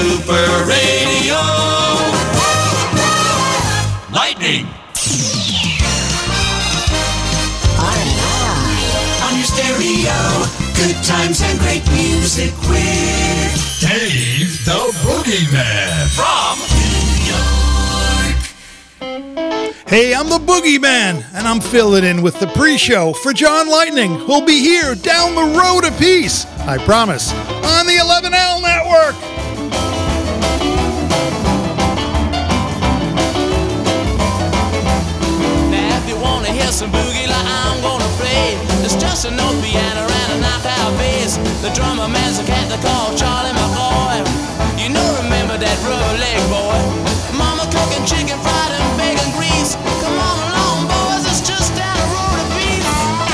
Super Radio. Lightning. On your stereo. Good times and great music with Dave the Boogeyman from New York. Hey, I'm the Boogeyman, and I'm filling in with the pre-show for John Lightning, who'll be here down the road a piece, I promise, on the 11L Network. Now, if you want to hear some boogie like I'm gonna play, it's just an old piano and a knockout bass. The drummer man's a cat they call Charlie McCoy. You know, remember that rubber leg boy? Mama cooking chicken fried and bacon grease. Come on along, boys, it's just down the road a piece.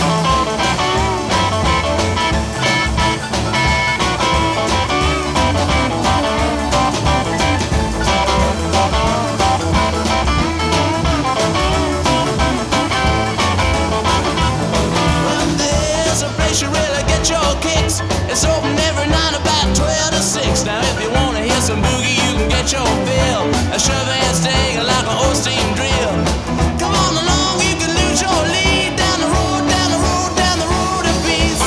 Well, there's a place you really get your kicks. It's open every night about 12 to 6. Now if you wanna hear some boogie, you can get your fill. A shove and sting like an old steam drill. Come on along, you can lose your lead. Down the road, down the road, down the road a piece.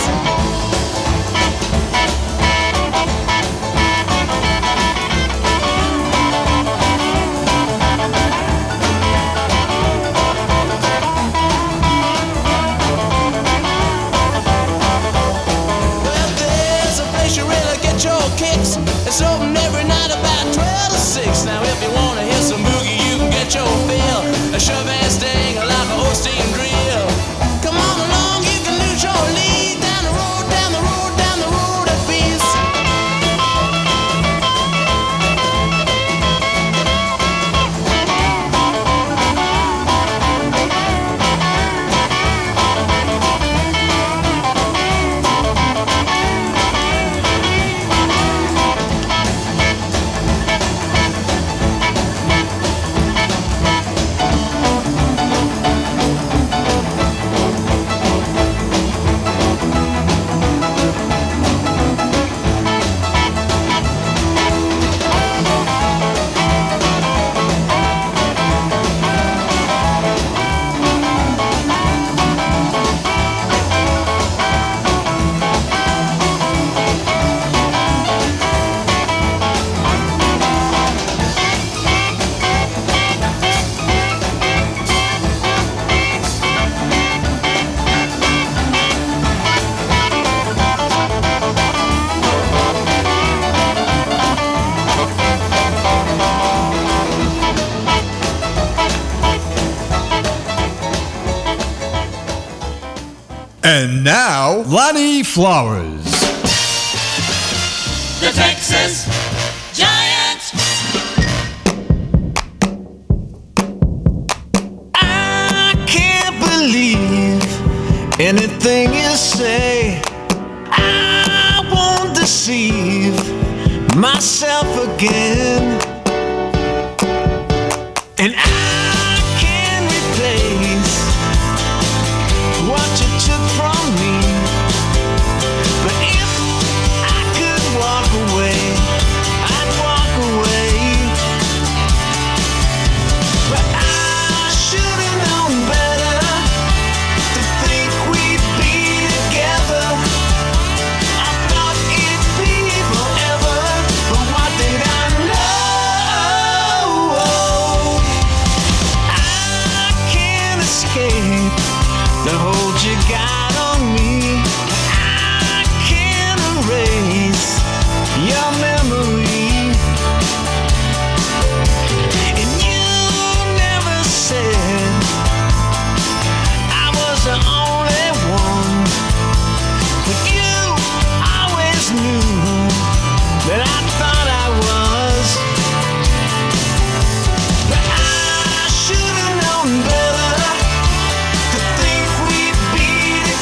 Well, there's a place you really get your kicks. It's open every night about 12 to 6. Now if you wanna hear some boogie, you can get your fill. A shove and sting like an old steam drill. Come on along, you can lose your lead. Down the road, down the road, down the road a piece. And now, Lonnie Flowers. the Texas Giants. I can't believe anything you say. I won't deceive myself again. And I can replace what you took from me. But if I could walk away, I'd walk away. But I should have known better to think we'd be together. I thought it'd be forever, but what did I know? I can't escape the hold you got on me. I can't erase your memory. And you never said I was the only one, but you always knew that I thought I was. But I should have known better to think we'd be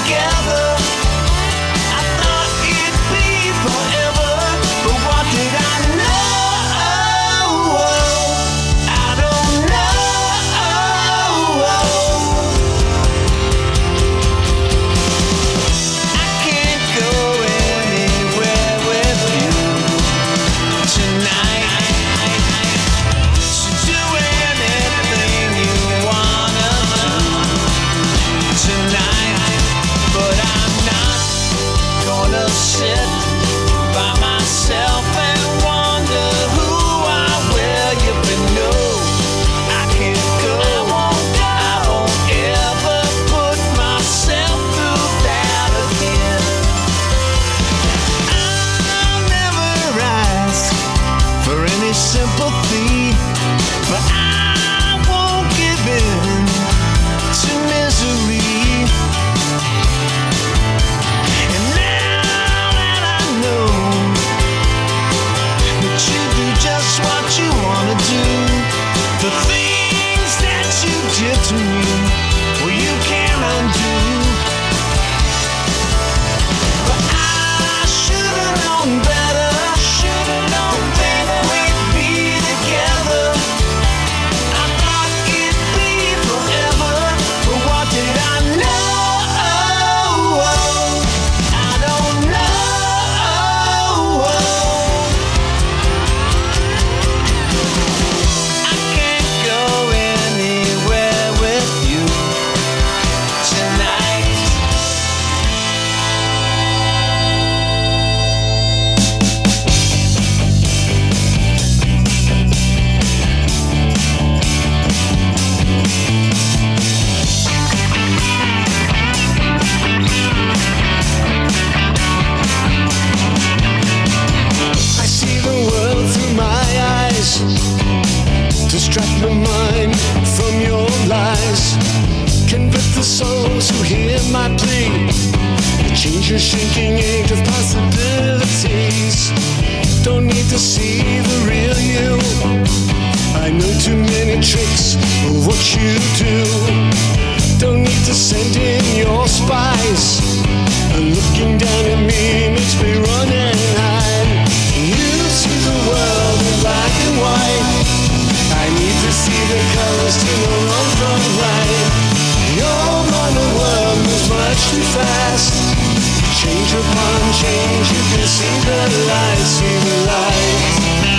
Change your shrinking age of possibilities. Don't need to see the real you. I know too many tricks of what you do. Don't need to send in your spies. Looking down at me makes me run and hide. You see the world in black and white. I need to see the colors to know wrong from right. Your modern world moves much too fast. Change upon change, you can see the light, see the light.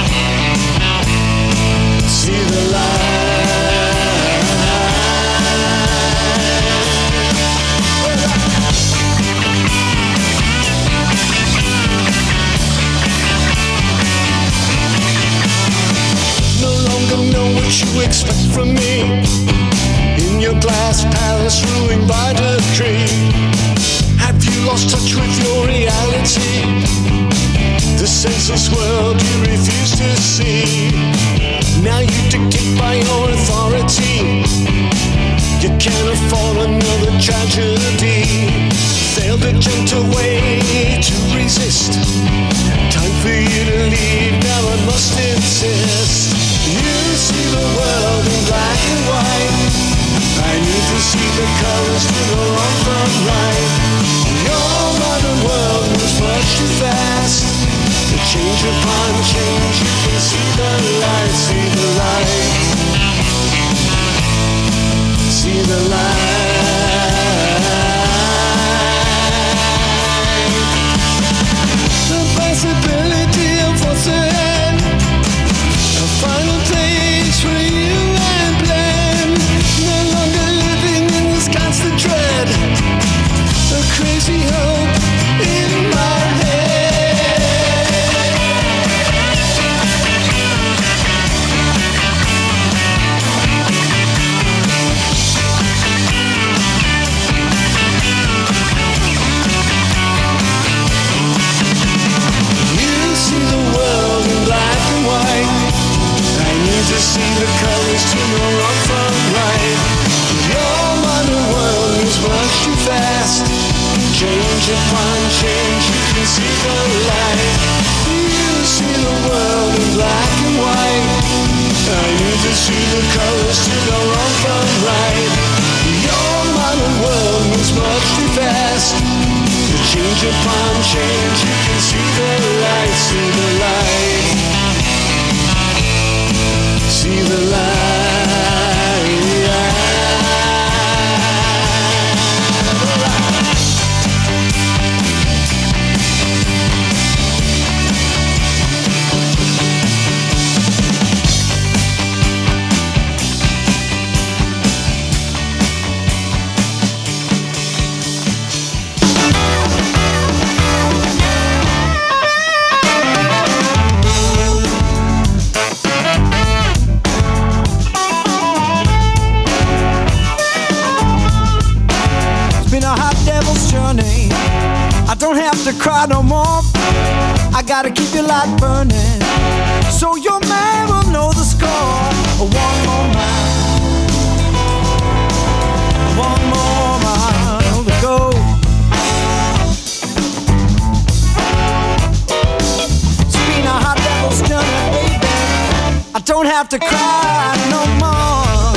See the light. No longer know what you expect from me. In your glass palace ruling by decree. Have you lost touch with your reality? The senseless world you refuse to see. Now you dictate by your authority. You can't afford another tragedy. Failed a gentle way to resist. Time for you to leave, now I must insist. You see the world in black and white. I need to see the colors to go wrong from right. Your modern world moves much too fast. The change upon change, you can see the light, see the light. See the light. The possibility of what's ahead. A final place for you and plan. No longer living in this constant dread. A crazy hope in my head. You see the world in black and white. I need to see the colors to know wrong from right. Your modern world moves much too fast. Change upon change, you can see the light. You see the world in black and white. I need to see the colors to know wrong from right. Your modern world moves much too fast. Change upon change, you can see the light, see the light. See the light. I don't have to cry no more. I gotta keep your light burning, so your man will know the score. One more mile, one more mile to go. It's been a hot devil's journey, baby. I don't have to cry no more.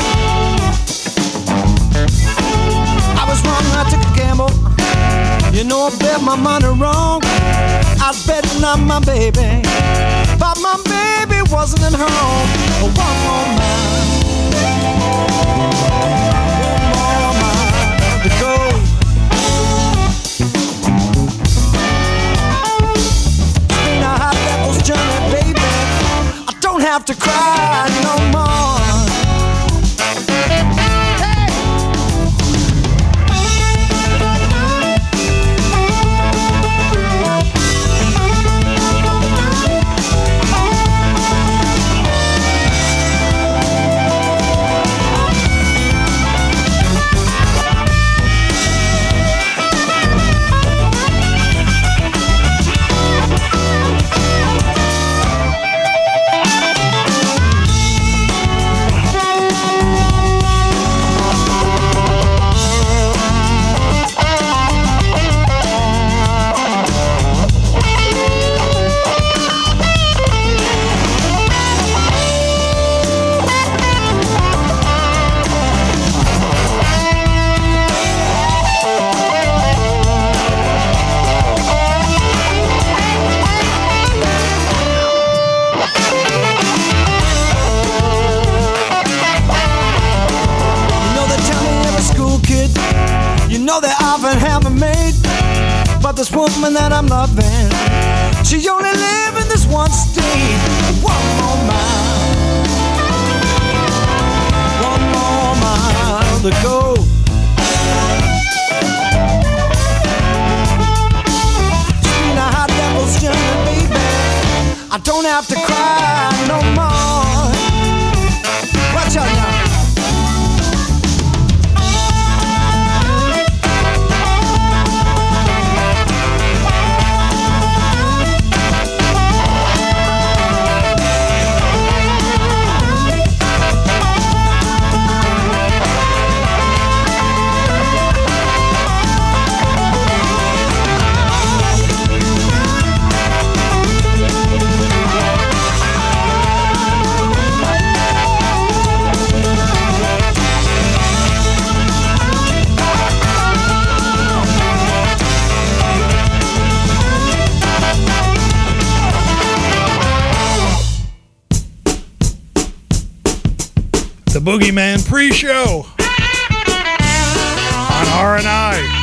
I was wrong, I took a gamble. You know I bet my money wrong. I was betting on my baby, but my baby wasn't at home. One more mile, one more mile to go. It's been a hot devil's journey, baby. I don't have to cry no more. and have a mate, but this woman that I'm loving, she only live in this one state. One more mile to go. Sweet a hot devil's journey, baby. I don't have to cry no more. Watch out now. The Boogeyman pre-show on R&I.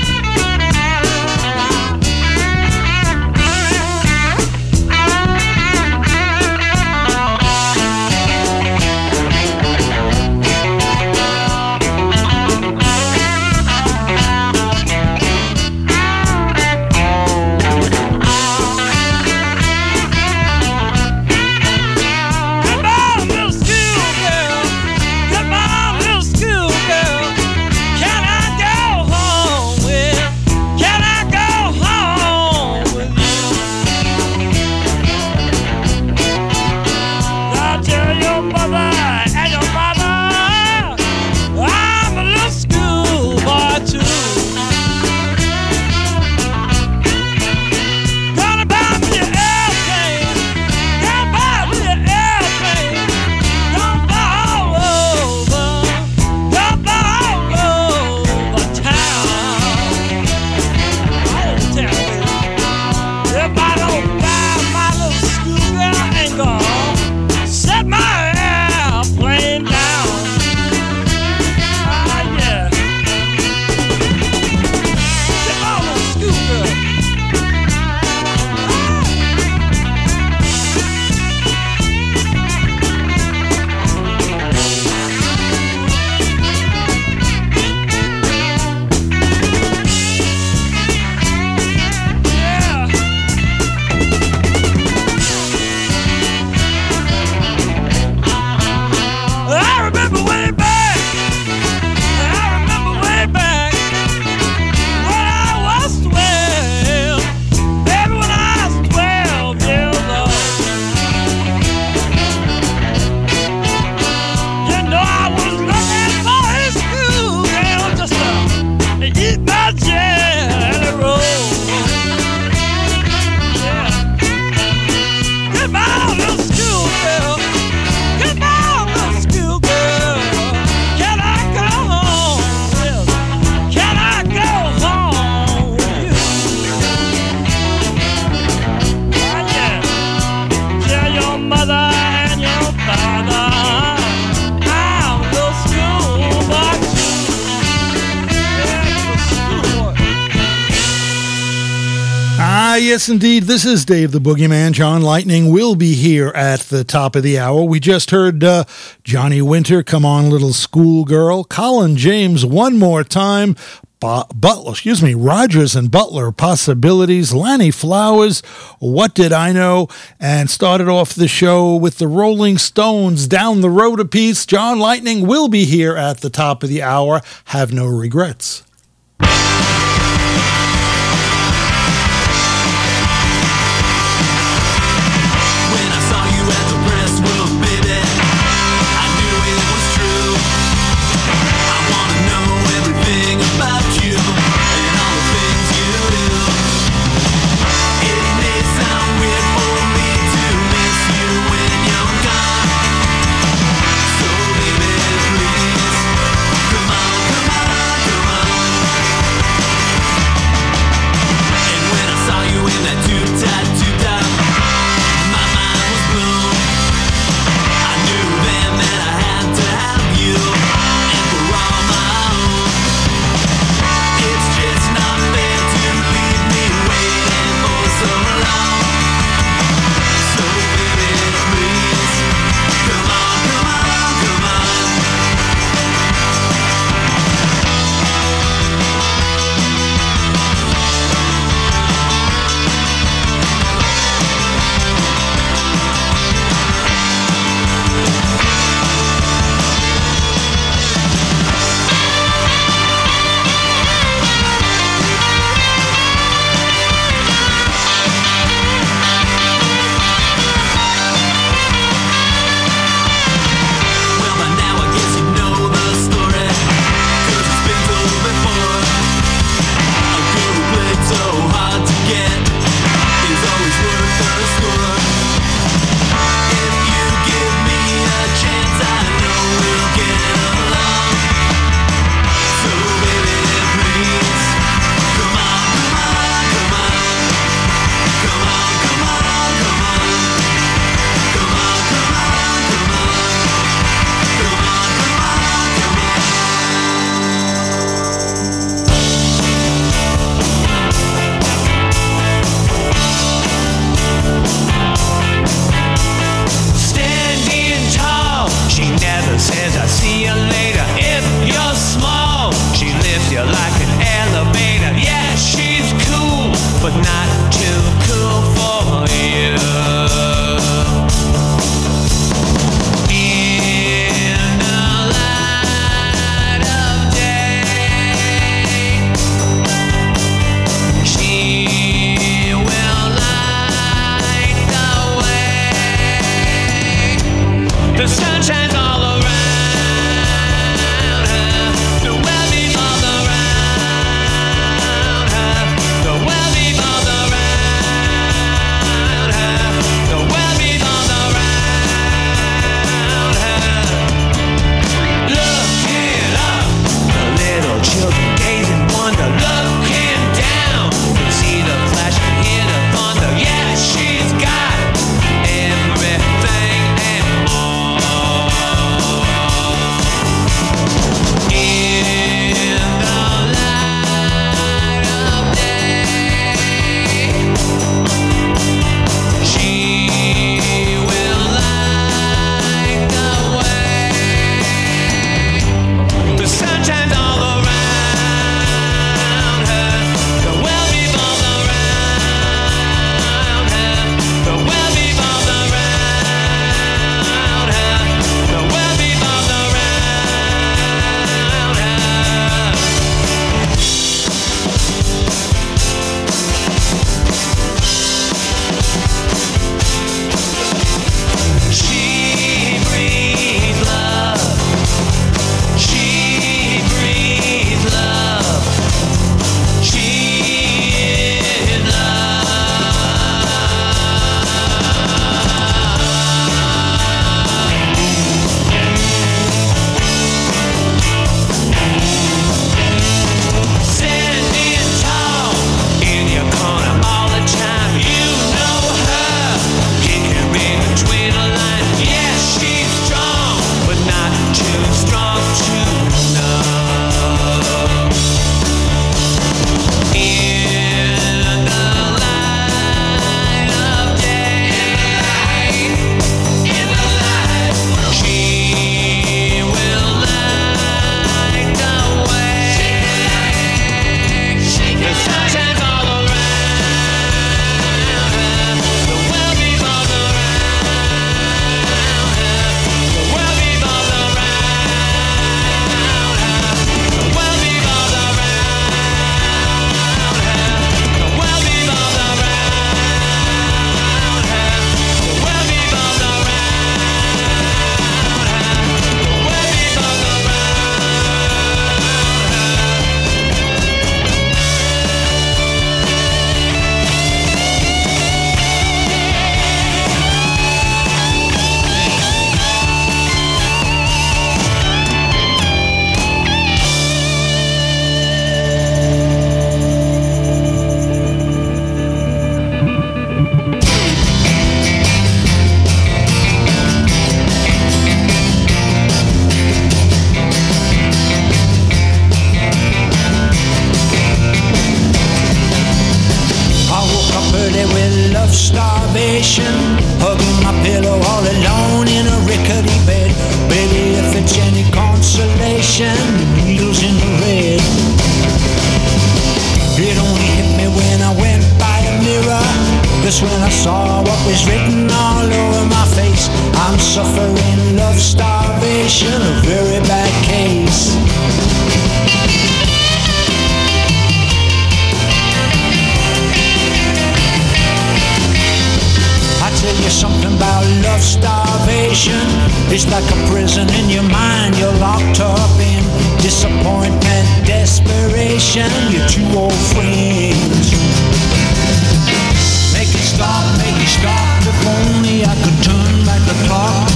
Yes, indeed. This is Dave the Boogeyman. John Lightning will be here at the top of the hour. We just heard Johnny Winter, Come On Little Schoolgirl, Colin James, One More Time, Rogers and Butler, Possibilities, Lanny Flowers, What Did I Know, and started off the show with the Rolling Stones, Down the Road a Piece. John Lightning will be here at the top of the hour. Have no regrets. Come on. with love starvation, hugging my pillow all alone in a rickety bed. Baby, if it's any consolation, needles in the red. It only hit me when I went by a mirror. That's when I saw what was written all over my face. I'm suffering love starvation, a very bad case. I tell you something about love starvation. It's like a prison in your mind, you're locked up in disappointment, desperation, your two old friends. Make it stop, if only I could turn back the clock.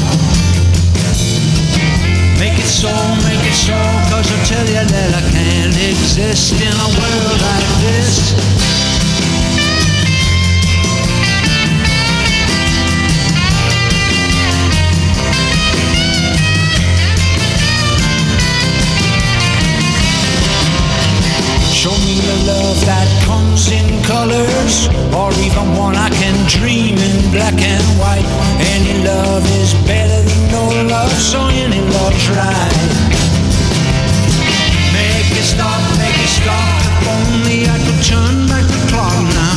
Make it so, cause I tell you that I can't exist in a world like this. Show me a love that comes in colors, or even one I can dream in black and white. Any love is better than no love, so any love's right. Make it stop, if only I could turn back the clock now.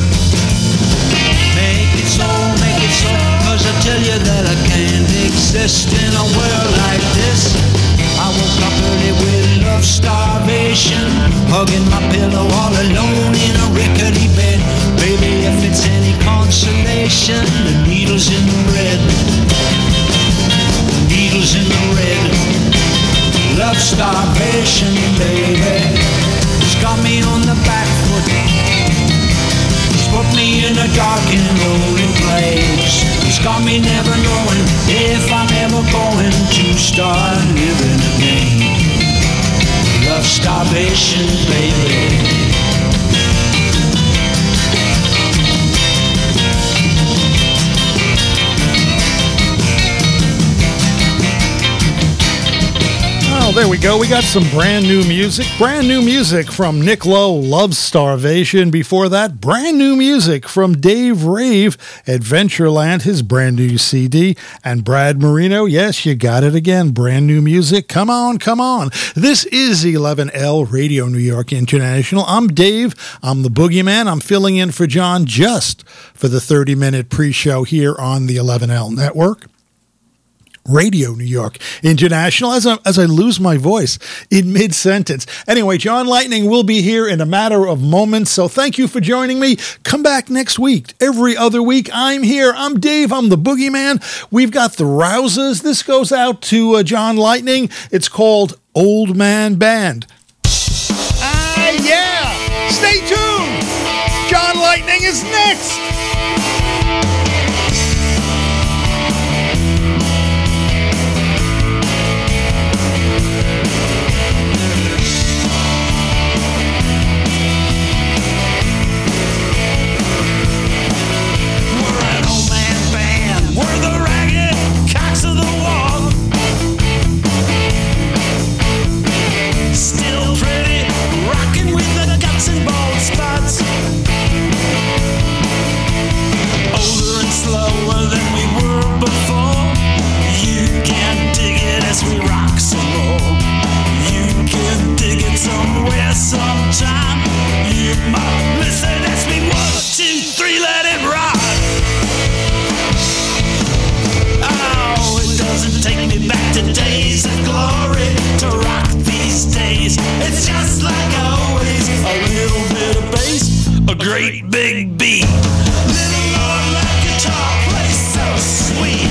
Make it so, cause I tell you that I can't exist in a world like this. I woke up early with love starvation, hugging my pillow all alone in a rickety bed. Baby, if it's any consolation, the needle's in the red. The needle's in the red. Love starvation, baby. It's got me on the back foot. It's put me in a dark and lonely place. It's got me never knowing if I'm ever going to start living again. Love starvation, baby. Oh, there we go. We got some brand new music. Brand new music from Nick Lowe, Love Starvation. Before that, brand new music from Dave Rave, Adventureland, his brand new CD. And Brad Marino, yes, you got it again. Brand new music. Come on, come on. This is 11L Radio New York International. I'm Dave. I'm the Boogeyman. I'm filling in for John just for the 30-minute pre-show here on the 11L Network. Radio New York International, as I lose my voice in mid-sentence. Anyway, John Lightning will be here in a matter of moments, so thank you for joining me. Come back next week. Every other week, I'm here. I'm Dave. I'm the Boogeyman. We've got the Rousers. This goes out to John Lightning. It's called Old Man Band. Yeah! Stay tuned! John Lightning is next! Still pretty, rocking with the guts and bald spots. great big beat. Little Lord like guitar plays so sweet.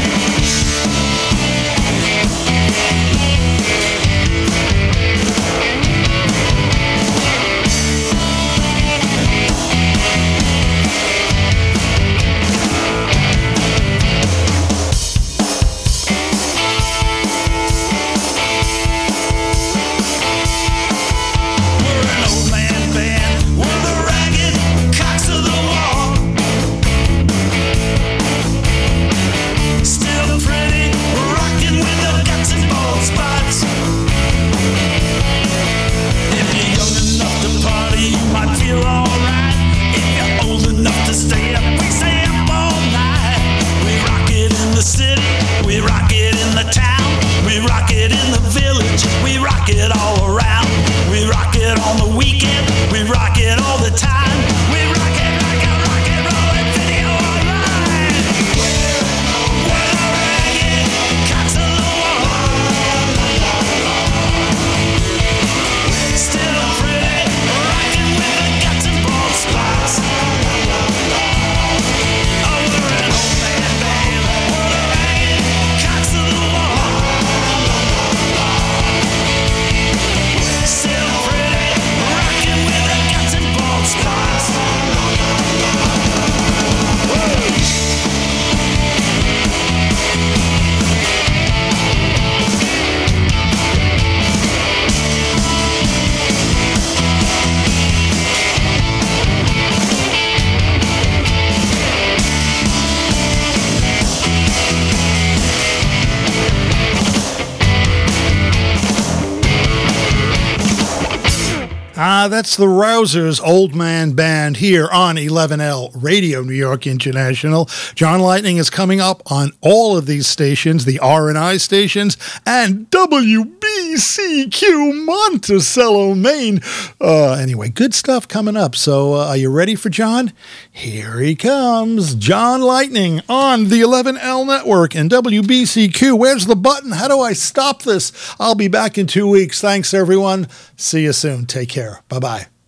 That's the Rousers Old Man Band here on 11L Radio New York International. John Lightning is coming up on all of these stations, the R&I stations, and WBCQ Monticello, Maine. Anyway, good stuff coming up. So are you ready for John? Here he comes, John Lightning on the 11L Network and WBCQ. Where's the button? How do I stop this? I'll be back in 2 weeks. Thanks, everyone. See you soon. Take care. Bye-bye.